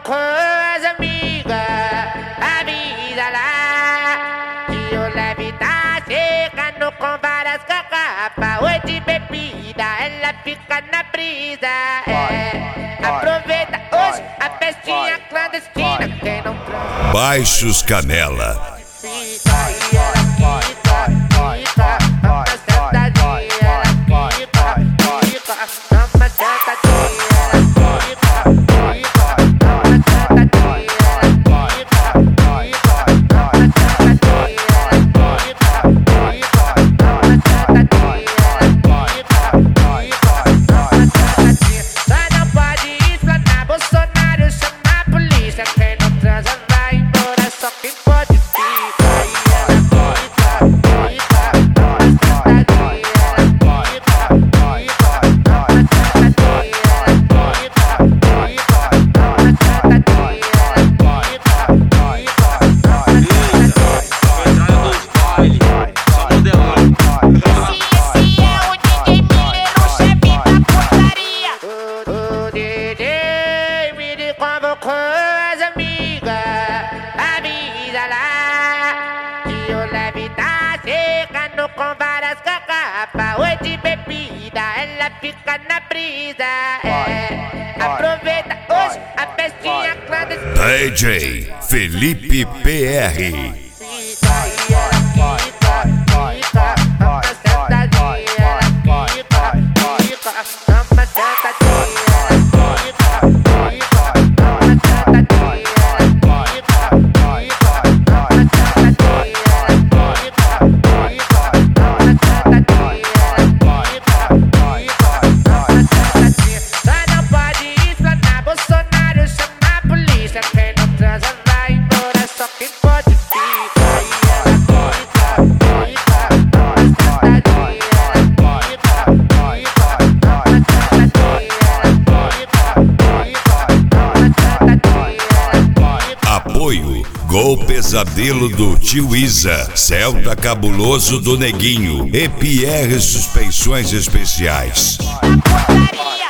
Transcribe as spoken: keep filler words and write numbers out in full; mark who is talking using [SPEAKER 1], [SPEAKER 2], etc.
[SPEAKER 1] com as amigas, avisa lá que o leve tá chegando com várias garrafas. Oi de bebida, ela fica na brisa. É, aproveita hoje a festinha clandestina. Quem não transa,
[SPEAKER 2] Baixos Canela.
[SPEAKER 1] fica e ela fica, fica. Toma sentadinha, ela fica, fica. Toma sentadinha, ela fica, fica. Toma sentadinha, ela fica, fica. Toma sentadinha, ela fica, fica. Toma sentadinha, ela fica, fica. Toma sentadinha. Mas não pode explanar Bolsonaro, chama a polícia. Quem não transa vai embora, só quem pode fica. E ela fica, fica. Toma sentadinha, ela fica, fica. Toma sentadinha, ela fica, fica. Toma sentadinha, ela fica, fica. Toma Esse é o D J Miller, o chefe da putaria. O D J Miller convocou as amigas, avisa lá que o leve tá chegando com várias garrafas. Oi de bebida, ela fica na brisa. É, aproveita hoje a festinha clandestina.
[SPEAKER 2] D J Felipe P R.
[SPEAKER 1] Fica e ela fica, fica. Toma sentadinha, ela fica, fica. Toma sentadinha, ela fica, fica. Toma sentadinha, ela fica, fica. Toma sentadinha, ela fica, fica. Toma sentadinha, ela fica, fica. Toma sentadinha. Mas não pode explanar Bolsonaro, chama a polícia. Quem não transa vai embora, só quem pode fica. E ela fica, fica. Toma sentadinha, ela fica, fica. Toma sentadinha, ela fica, fica. Toma sentadinha, ela fica.
[SPEAKER 2] Apoio Gol Pesadelo do Tio Isa, Celta Cabuloso do Neguinho e Pierre Suspensões Especiais.
[SPEAKER 1] Putaria.